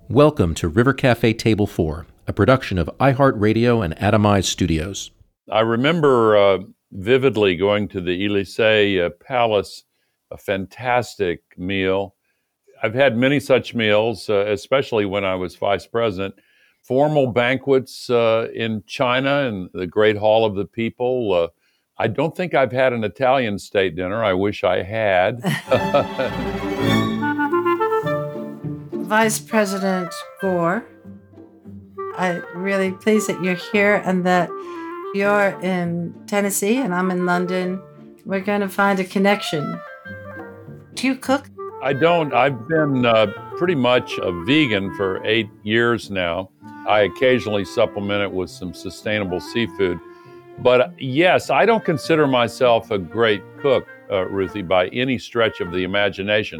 Welcome to River Cafe Table 4, a production of iHeartRadio and Atomize Studios. I remember vividly going to the Élysée Palace, a fantastic meal. I've had many such meals, especially when I was vice president. Formal banquets in China and the Great Hall of the People. I don't think I've had an Italian state dinner. I wish I had. Vice President Gore, I'm really pleased that you're here and that you're in Tennessee and I'm in London. We're going to find a connection. Do you cook? I don't. I've been pretty much a vegan for 8 years now. I occasionally supplement it with some sustainable seafood. But yes, I don't consider myself a great cook, Ruthie, by any stretch of the imagination.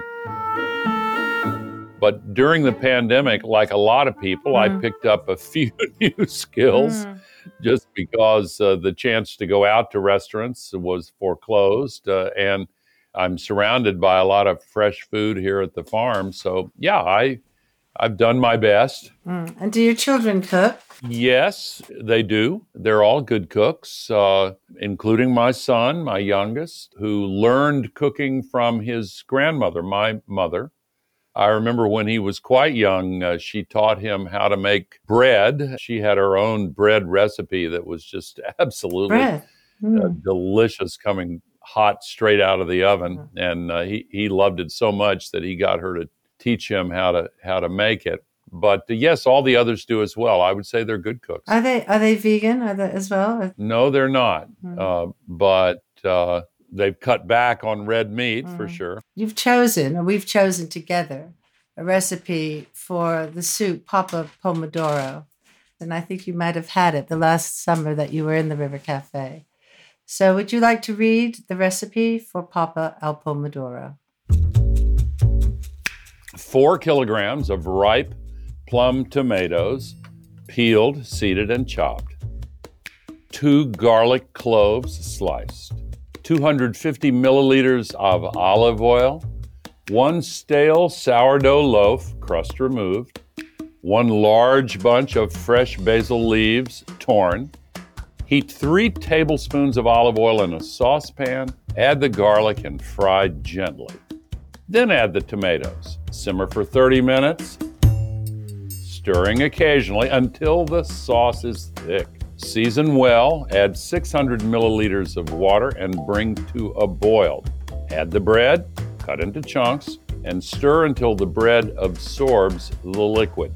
But during the pandemic, like a lot of people, I picked up a few new skills just because the chance to go out to restaurants was foreclosed. And I'm surrounded by a lot of fresh food here at the farm. So, yeah, I've done my best. And do your children cook? Yes, they do. They're all good cooks, including my son, my youngest, who learned cooking from his grandmother, my mother. I remember when he was quite young, she taught him how to make bread. She had her own bread recipe that was just absolutely delicious, coming hot straight out of the oven. And he loved it so much that he got her to teach him how to make it. But yes, all the others do as well. I would say they're good cooks. Are they vegan as well? No, they're not. But they've cut back on red meat for sure. We've chosen together a recipe for the soup Papa Pomodoro. And I think you might have had it the last summer that you were in the River Cafe. So would you like to read the recipe for Papa al Pomodoro? 4 kilograms of ripe plum tomatoes, peeled, seeded, and chopped. 2 garlic cloves sliced. 250 milliliters of olive oil, 1 stale sourdough loaf, crust removed, 1 large bunch of fresh basil leaves, torn. Heat 3 tablespoons of olive oil in a saucepan, add the garlic and fry gently. Then add the tomatoes. Simmer for 30 minutes, stirring occasionally until the sauce is thick. Season well, add 600 milliliters of water and bring to a boil. Add the bread, cut into chunks, and stir until the bread absorbs the liquid.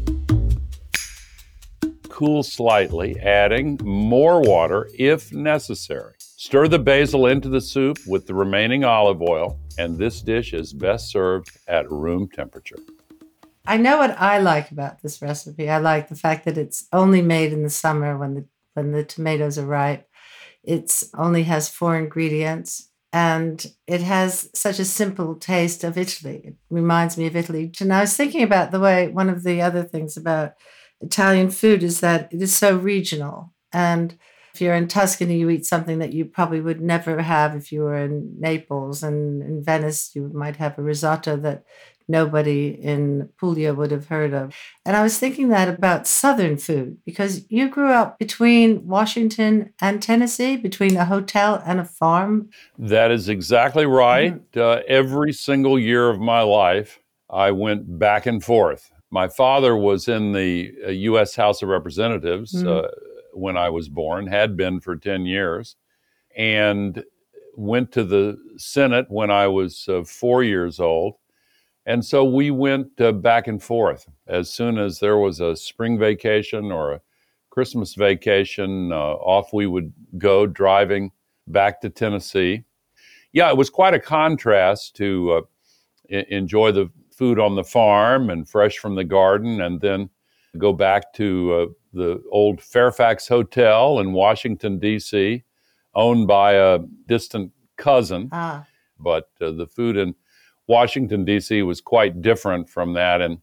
Cool slightly, adding more water if necessary. Stir the basil into the soup with the remaining olive oil, and this dish is best served at room temperature. I know what I like about this recipe. I like the fact that it's only made in the summer when the tomatoes are ripe. It only has 4 ingredients, and it has such a simple taste of Italy. It reminds me of Italy. And I was thinking about the way one of the other things about Italian food is that it is so regional. And if you're in Tuscany, you eat something that you probably would never have if you were in Naples. And in Venice, you might have a risotto that nobody in Puglia would have heard of. And I was thinking that about Southern food, because you grew up between Washington and Tennessee, between a hotel and a farm. That is exactly right. Every single year of my life, I went back and forth. My father was in the U.S. House of Representatives when I was born, had been for 10 years, and went to the Senate when I was 4 years old. And so we went back and forth. As soon as there was a spring vacation or a Christmas vacation, off we would go driving back to Tennessee. Yeah, it was quite a contrast to enjoy the food on the farm and fresh from the garden, and then go back to the old Fairfax Hotel in Washington, D.C., owned by a distant cousin. But the food in Washington, D.C. was quite different from that in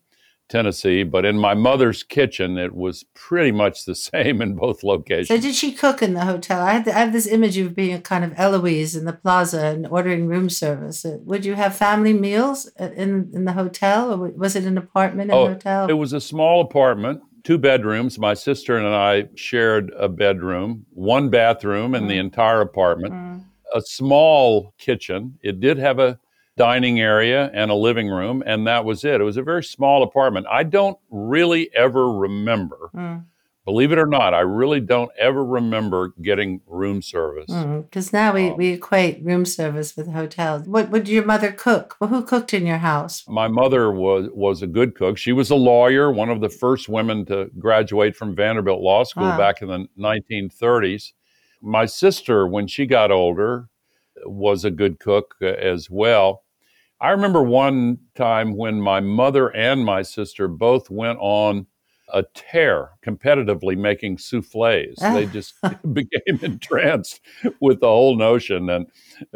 Tennessee, but in my mother's kitchen, it was pretty much the same in both So locations. did she cook in the hotel? I have this image of being a kind of Eloise in the plaza and ordering room service. Would you have family meals in the hotel, or was it an apartment in the Oh, hotel? it was a small apartment, 2 bedrooms. My sister and I shared a bedroom, 1 bathroom in the entire apartment, Mm. a small kitchen. It did have a dining area and a living room, and that was it. It was a very small apartment. I don't really ever remember, Mm. believe it or not, I really don't ever remember getting room service. Because now we, Um, we equate room service with hotels. What would your mother cook? Well, who cooked in your house? my mother was a good cook. She was a lawyer, one of the first women to graduate from Vanderbilt Law School Wow. back in the 1930s. My sister, when she got older, was a good cook as well. I remember one time when my mother and my sister both went on a tear competitively making souffles. They just became entranced with the whole notion. And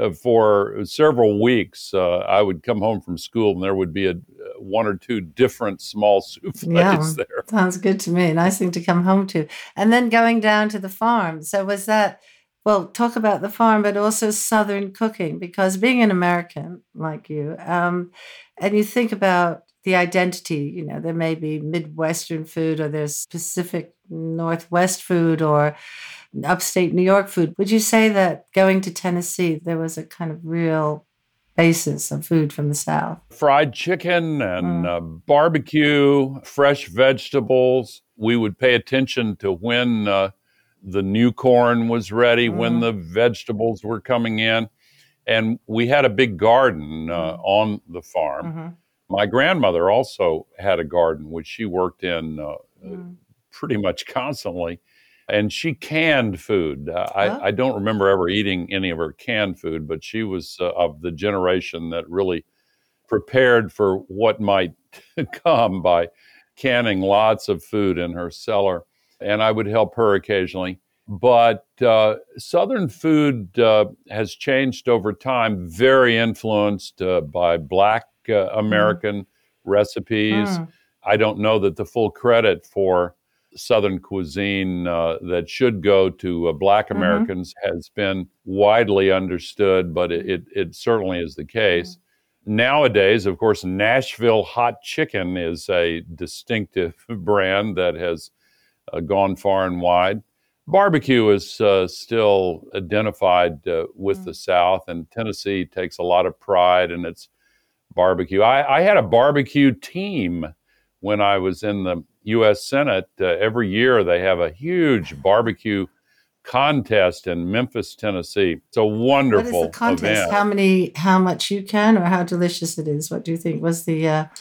for several weeks, I would come home from school and there would be one or two different small Yeah, souffles there. sounds good to me. Nice thing to come home to. And then going down to the farm. So was that, well, talk about the farm, but also Southern cooking, because being an American like you, and you think about the identity, there may be Midwestern food or there's Pacific Northwest food or upstate New York food. Would you say that going to Tennessee, there was a kind of real basis of food from the South? Fried chicken and Mm. barbecue, fresh vegetables. We would pay attention to when the new corn was ready, when Mm. the vegetables were coming in. And we had a big garden on the farm. Mhm. My grandmother also had a garden, which she worked in Mm. pretty much constantly. And she canned food. Oh. I don't remember ever eating any of her canned food, but she was of the generation that really prepared for what might come by canning lots of food in her cellar. And I would help her occasionally. But Southern food has changed over time, very influenced by Black American recipes. Mm. I don't know that the full credit for Southern cuisine that should go to Black Mhm. Americans has been widely understood, but it certainly is the case. Nowadays, of course, Nashville hot chicken is a distinctive brand that has gone far and wide. Barbecue is still identified with the South, and Tennessee takes a lot of pride in its barbecue. I had a barbecue team when I was in the U.S. Senate. Every year they have a huge barbecue contest in Memphis, Tennessee. It's a What is the wonderful contest? event. How much you can, or how delicious it is? What do you think was the?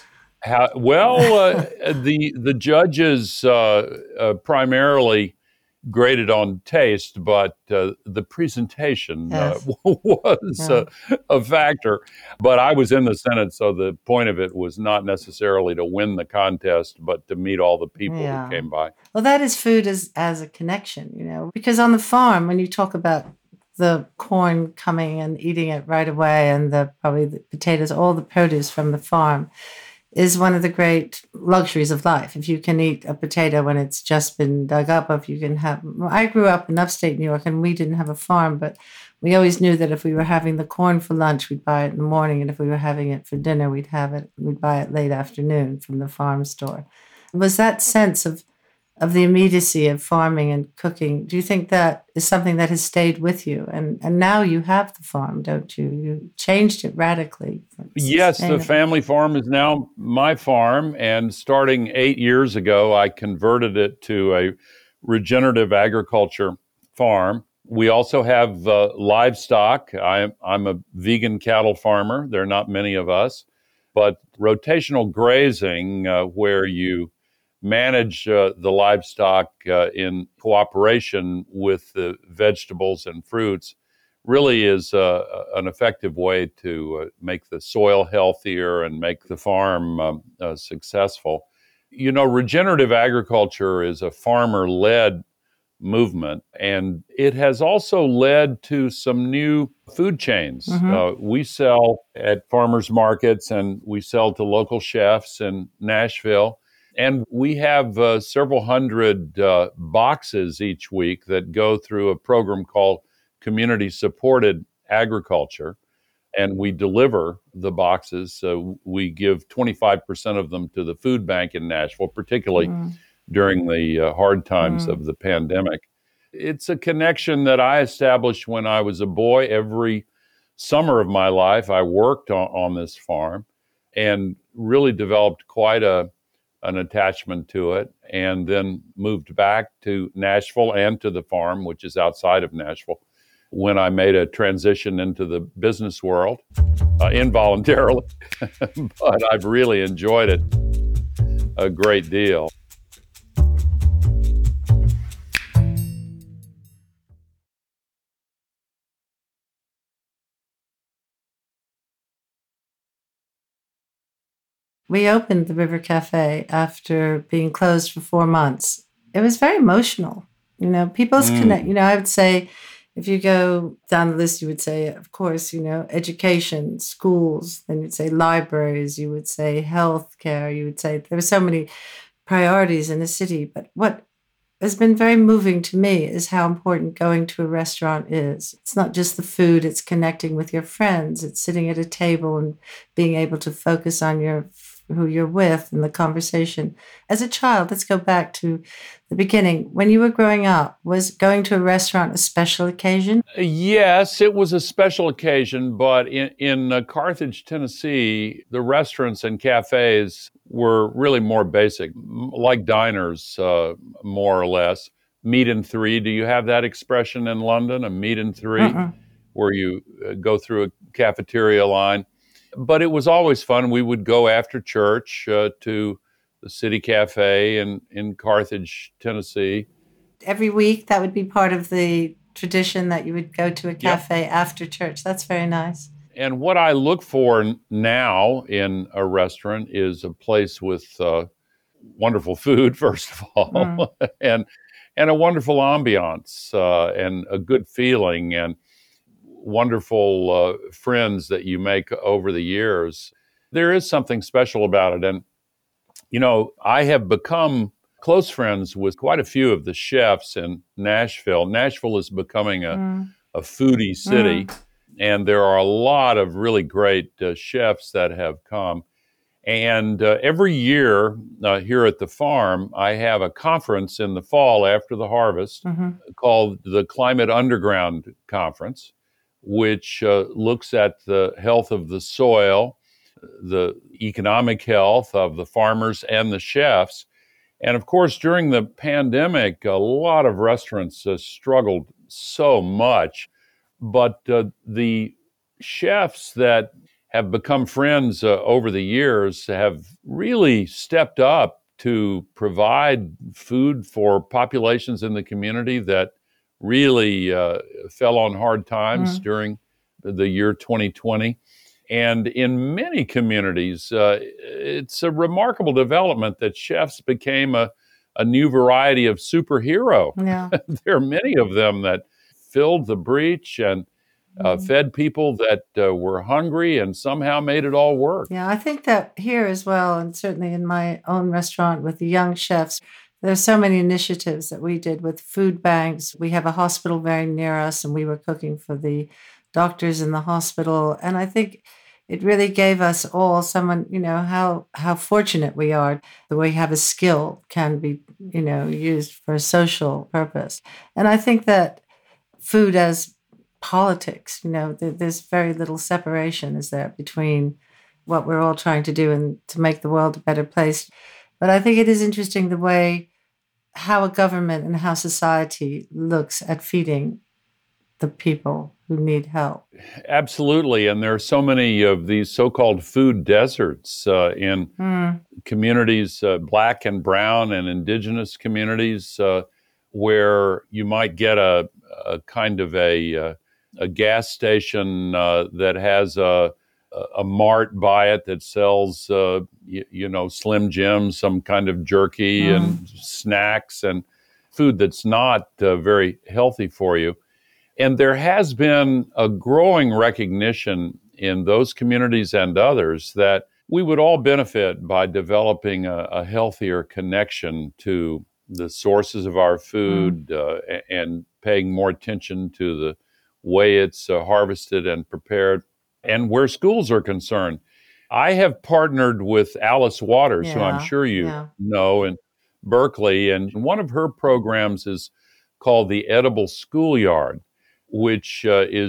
The judges primarily graded on taste, but the presentation Yes. was Yeah. a factor. But I was in the Senate, so the point of it was not necessarily to win the contest, but to meet all the people Yeah. who came by. Well, that is food as a connection, because on the farm, when you talk about the corn coming and eating it right away, and probably the potatoes, all the produce from the farm, is one of the great luxuries of life. If you can eat a potato when it's just been dug up, or if you can have. I grew up in upstate New York, and we didn't have a farm, but we always knew that if we were having the corn for lunch, we'd buy it in the morning, and if we were having it for dinner, we'd buy it late afternoon from the farm store. Was that sense of the immediacy of farming and cooking, do you think that is something that has stayed with you? And now you have the farm, don't you? You changed it radically. Yes, the Sustainable. family farm is now my farm. And starting 8 years ago, I converted it to a regenerative agriculture farm. We also have livestock. I'm a vegan cattle farmer. There are not many of us. But rotational grazing, where you manage the livestock in cooperation with the vegetables and fruits, really is an effective way to make the soil healthier and make the farm successful. Regenerative agriculture is a farmer-led movement. And it has also led to some new food chains. We sell at farmers markets and we sell to local chefs in Nashville. And we have several hundred boxes each week that go through a program called Community Supported Agriculture. And we deliver the boxes. So we give 25% of them to the food bank in Nashville, particularly during the hard times of the pandemic. It's a connection that I established when I was a boy. Every summer of my life, I worked on this farm and really developed quite an attachment to it, and then moved back to Nashville and to the farm, which is outside of Nashville, when I made a transition into the business world, involuntarily, but I've really enjoyed it a great deal. We opened the River Cafe after being closed for 4 months. It was very emotional. People's connect. I would say, if you go down the list, you would say, of course, education, schools, then you'd say libraries, you would say healthcare, you would say there were so many priorities in the city. But what has been very moving to me is how important going to a restaurant is. It's not just the food, it's connecting with your friends, it's sitting at a table and being able to focus on who you're with and the conversation. As a child, let's go back to the beginning. When you were growing up, was going to a restaurant a special occasion? Yes, it was a special occasion, but in Carthage, Tennessee, the restaurants and cafes were really more basic, like diners, more or less. Meat and three. Do you have that expression in London, a meat and three, where you go through a cafeteria line? But it was always fun. We would go after church to the City Cafe in Carthage, Tennessee. Every week, that would be part of the tradition that you would go to a cafe after church. That's very nice. And what I look for now in a restaurant is a place with wonderful food, first of all, and a wonderful ambiance and a good feeling and wonderful friends that you make over the years. There is something special about it. And, I have become close friends with quite a few of the chefs in Nashville. Nashville is becoming a foodie city, and there are a lot of really great chefs that have come. And every year here at the farm, I have a conference in the fall after the harvest called the Climate Underground Conference, which looks at the health of the soil, the economic health of the farmers and the chefs. And of course, during the pandemic, a lot of restaurants struggled so much. But the chefs that have become friends over the years have really stepped up to provide food for populations in the community that really fell on hard times during the year 2020. And in many communities, it's a remarkable development that chefs became a new variety of superhero. Yeah. There are many of them that filled the breach and fed people that were hungry and somehow made it all work. Yeah, I think that here as well, and certainly in my own restaurant with the young chefs, there's so many initiatives that we did with food banks. We have a hospital very near us, and we were cooking for the doctors in the hospital. And I think it really gave us all someone, how fortunate we are that we have a skill can be, used for a social purpose. And I think that food as politics, there's very little separation, is there, between what we're all trying to do and to make the world a better place. But I think it is interesting the way how a government and how society looks at feeding the people who need help. Absolutely. And there are so many of these so-called food deserts in communities, Black and brown and indigenous communities, where you might get a kind of a gas station that has a mart by it that sells, Slim Jim, some kind of jerky and snacks. And food that's not very healthy for you. And there has been a growing recognition in those communities and others that we would all benefit by developing a healthier connection to the sources of our food and paying more attention to the way it's harvested and prepared. And where schools are concerned, I have partnered with Alice Waters, who I'm sure you know, in Berkeley, and one of her programs is called the Edible Schoolyard, which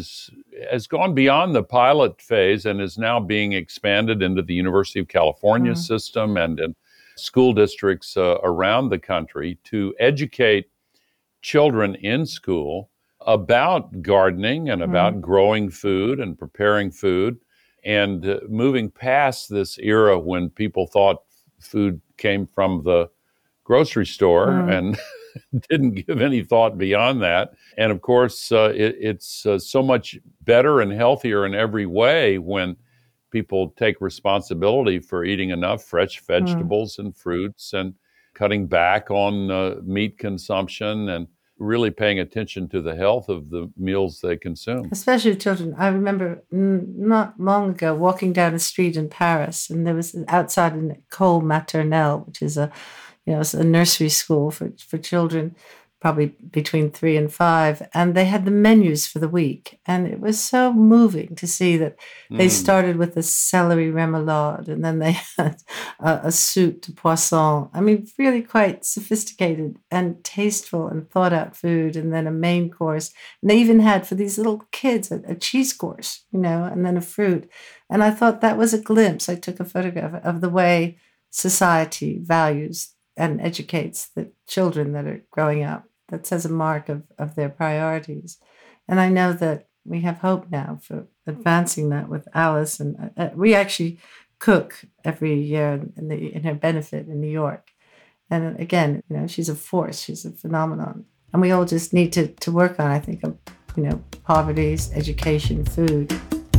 has gone beyond the pilot phase and is now being expanded into the University of California system and in school districts around the country to educate children in school about gardening and about growing food and preparing food and moving past this era when people thought food came from the grocery store and didn't give any thought beyond that. And of course, it's so much better and healthier in every way when people take responsibility for eating enough fresh vegetables and fruits and cutting back on meat consumption and really paying attention to the health of the meals they consume. Especially with children. I remember not long ago walking down a street in Paris, and there was outside an école maternelle, which is it's a nursery school for children, probably between 3 and 5, and they had the menus for the week. And it was so moving to see that they started with a celery remoulade, and then they had a soup de poisson. I mean, really quite sophisticated and tasteful and thought out food, and then a main course. And they even had, for these little kids, a cheese course, and then a fruit. And I thought that was a glimpse. I took a photograph of the way society values and educates the children that are growing up. That says a mark of their priorities. And I know that we have hope now for advancing that with Alice. And we actually cook every year in her benefit in New York. And again, she's a force. She's a phenomenon. And we all just need to work on, I think, poverty, education, food.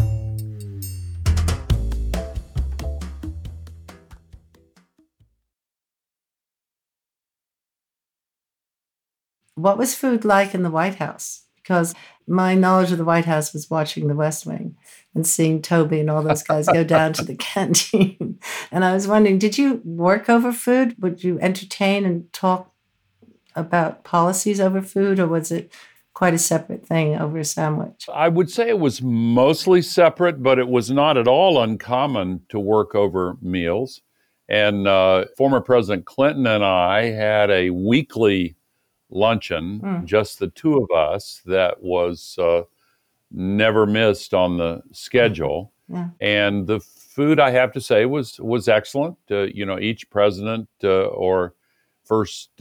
What was food like in the White House? Because my knowledge of the White House was watching The West Wing and seeing Toby and all those guys go down to the canteen. And I was wondering, did you work over food? Would you entertain and talk about policies over food, or was it quite a separate thing over a sandwich? I would say it was mostly separate, but it was not at all uncommon to work over meals. And former President Clinton and I had a weekly luncheon, just the two of us, that was never missed on the schedule. And the food, I have to say, was excellent. Each president or first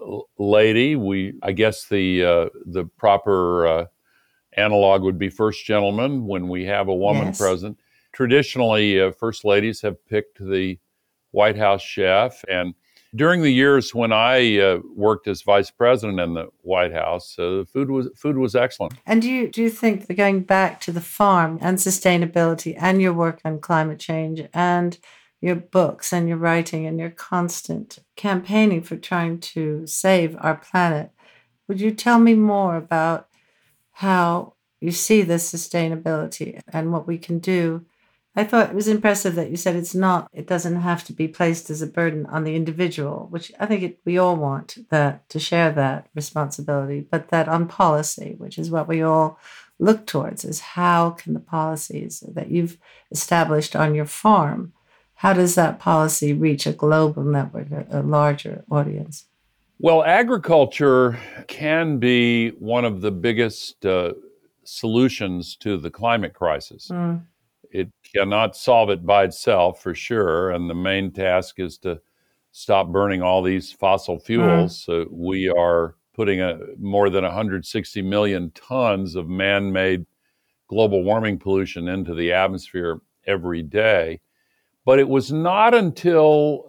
lady, I guess the proper analog would be first gentleman when we have a woman president. Traditionally, first ladies have picked the White House chef, and during the years when I worked as vice president in the White House, the food was excellent. And do you think that going back to the farm and sustainability and your work on climate change and your books and your writing and your constant campaigning for trying to save our planet, would you tell me more about how you see this sustainability and what we can do? I thought it was impressive that you said it doesn't have to be placed as a burden on the individual, which I think we all want that, to share that responsibility, but that on policy, which is what we all look towards, is how can the policies that you've established on your farm, how does that policy reach a global network, a larger audience? Well, agriculture can be one of the biggest solutions to the climate crisis. It cannot solve it by itself, for sure. And the main task is to stop burning all these fossil fuels. We are putting more than 160 million tons of man-made global warming pollution into the atmosphere every day. But it was not until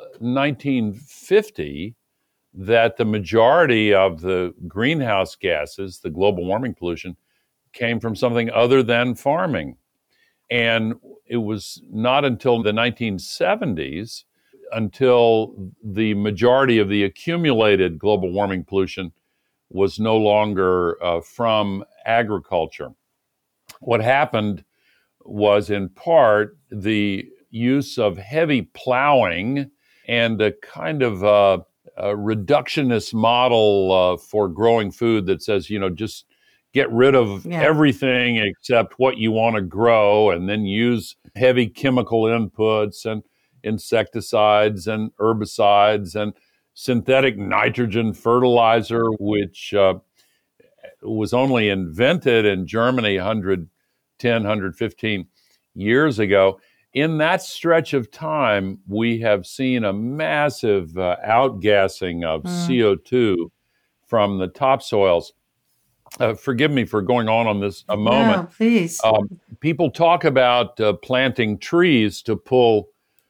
1950 that the majority of the greenhouse gases, the global warming pollution, came from something other than farming. And it was not until the 1970s until the majority of the accumulated global warming pollution was no longer from agriculture. What happened was, in part, the use of heavy plowing and a kind of a reductionist model for growing food that says, just get rid of everything except what you want to grow, and then use heavy chemical inputs and insecticides and herbicides and synthetic nitrogen fertilizer, which was only invented in Germany 110, 115 years ago. In that stretch of time, we have seen a massive outgassing of CO2 from the topsoils. Forgive me for going on this a moment. No, please. People talk about planting trees to pull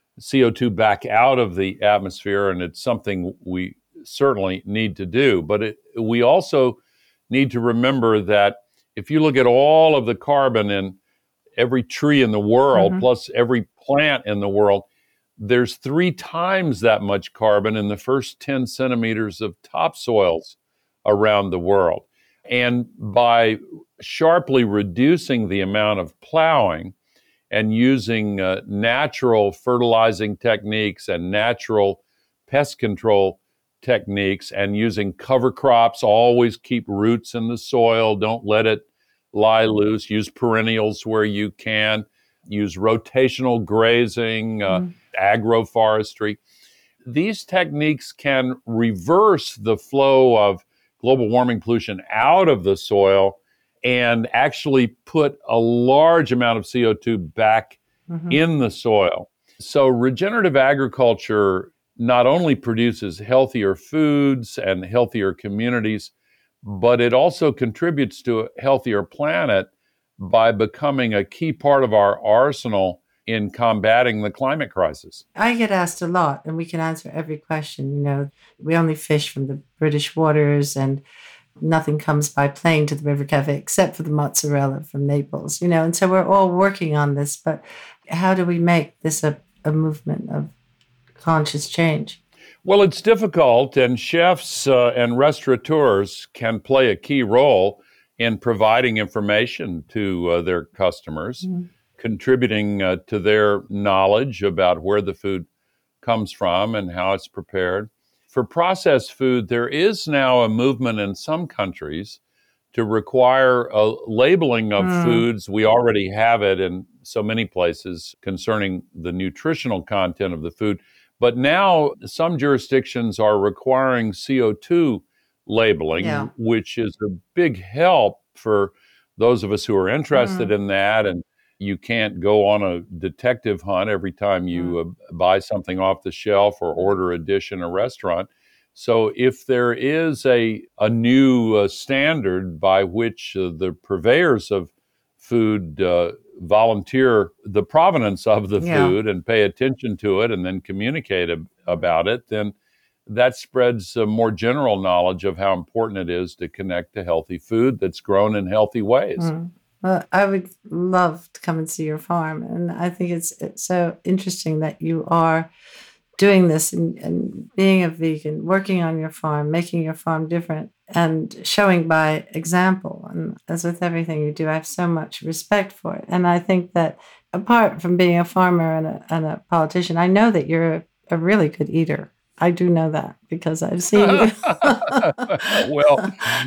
CO2 back out of the atmosphere, and it's something we certainly need to do. But we also need to remember that if you look at all of the carbon in every tree in the world, plus every plant in the world, there's 3 times that much carbon in the first 10 centimeters of topsoils around the world. And by sharply reducing the amount of plowing and using natural fertilizing techniques and natural pest control techniques, and using cover crops, always keep roots in the soil, don't let it lie loose, use perennials where you can, use rotational grazing, agroforestry. These techniques can reverse the flow of global warming pollution out of the soil and actually put a large amount of CO2 back in the soil. So regenerative agriculture not only produces healthier foods and healthier communities, but it also contributes to a healthier planet by becoming a key part of our arsenal in combating the climate crisis. I get asked a lot, and we can answer every question. We only fish from the British waters, and nothing comes by plane to the River Cafe except for the mozzarella from Naples, and so we're all working on this. But how do we make this a movement of conscious change? Well, it's difficult, and chefs and restaurateurs can play a key role in providing information to their customers, contributing to their knowledge about where the food comes from and how it's prepared. For processed food, there is now a movement in some countries to require a labeling of foods. We already have it in so many places concerning the nutritional content of the food. But now some jurisdictions are requiring CO2 labeling, which is a big help for those of us who are interested in that. And you can't go on a detective hunt every time you buy something off the shelf or order a dish in a restaurant. So if there is a new standard by which the purveyors of food volunteer the provenance of the food and pay attention to it and then communicate about it, then that spreads more general knowledge of how important it is to connect to healthy food that's grown in healthy ways. Well, I would love to come and see your farm. And I think it's so interesting that you are doing this and being a vegan, working on your farm, making your farm different, and showing by example. And as with everything you do, I have so much respect for it. And I think that apart from being a farmer and a politician, I know that you're a really good eater. I do know that because I've seen you. Well,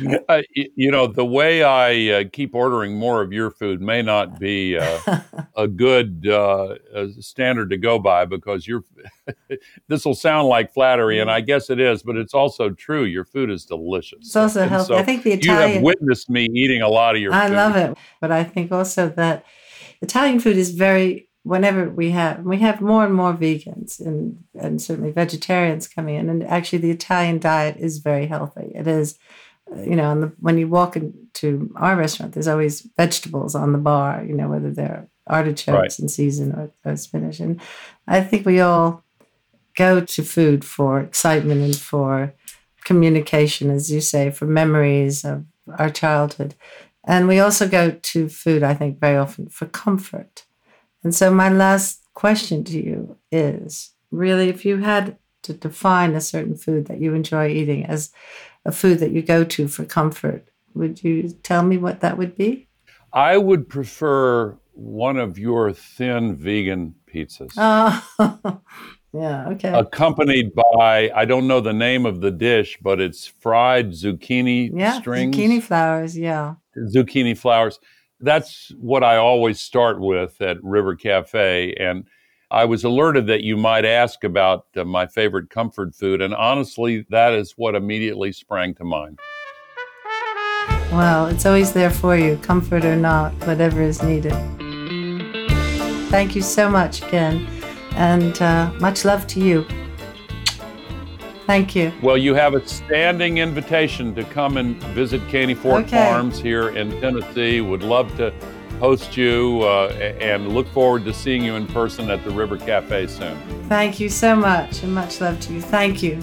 the way I keep ordering more of your food may not be a good standard to go by, because this will sound like flattery, and I guess it is, but it's also true. Your food is delicious. It's also healthy. So I think the Italian... You have witnessed me eating a lot of your food. I love it. But I think also that Italian food is very... Whenever we have more and more vegans and certainly vegetarians coming in, and actually the Italian diet is very healthy. It is, when you walk into our restaurant, there's always vegetables on the bar, whether they're artichokes in season or spinach. And I think we all go to food for excitement and for communication, as you say, for memories of our childhood. And we also go to food, I think, very often for comfort. And so my last question to you is, really, if you had to define a certain food that you enjoy eating as a food that you go to for comfort. Would you tell me what that would be? I would prefer one of your thin vegan pizzas. Oh, yeah, okay. Accompanied by, I don't know the name of the dish, but it's fried zucchini strings. Zucchini flowers, yeah. Zucchini flowers. That's what I always start with at River Cafe. And I was alerted that you might ask about my favorite comfort food. And honestly, that is what immediately sprang to mind. Well, it's always there for you, comfort or not, whatever is needed. Thank you so much again, and much love to you. Thank you. Well, you have a standing invitation to come and visit Caney Fort Farms here in Tennessee. Would love to host you and look forward to seeing you in person at the River Cafe soon. Thank you so much, and much love to you. Thank you.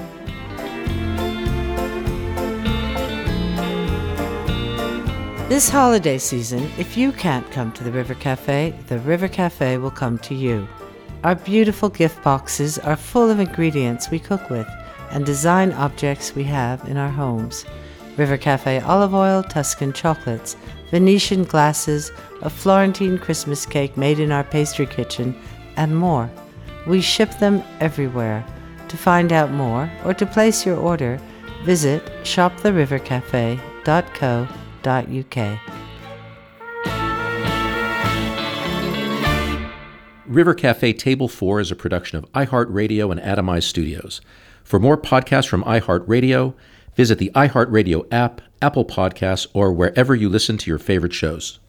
This holiday season, if you can't come to the River Cafe will come to you. Our beautiful gift boxes are full of ingredients we cook with and design objects we have in our homes. River Cafe olive oil, Tuscan chocolates, Venetian glasses, a Florentine Christmas cake made in our pastry kitchen, and more. We ship them everywhere. To find out more or to place your order, visit shoptherivercafe.co.uk. River Cafe Table 4 is a production of iHeartRadio and Atomized Studios. For more podcasts from iHeartRadio, visit the iHeartRadio app, Apple Podcasts, or wherever you listen to your favorite shows.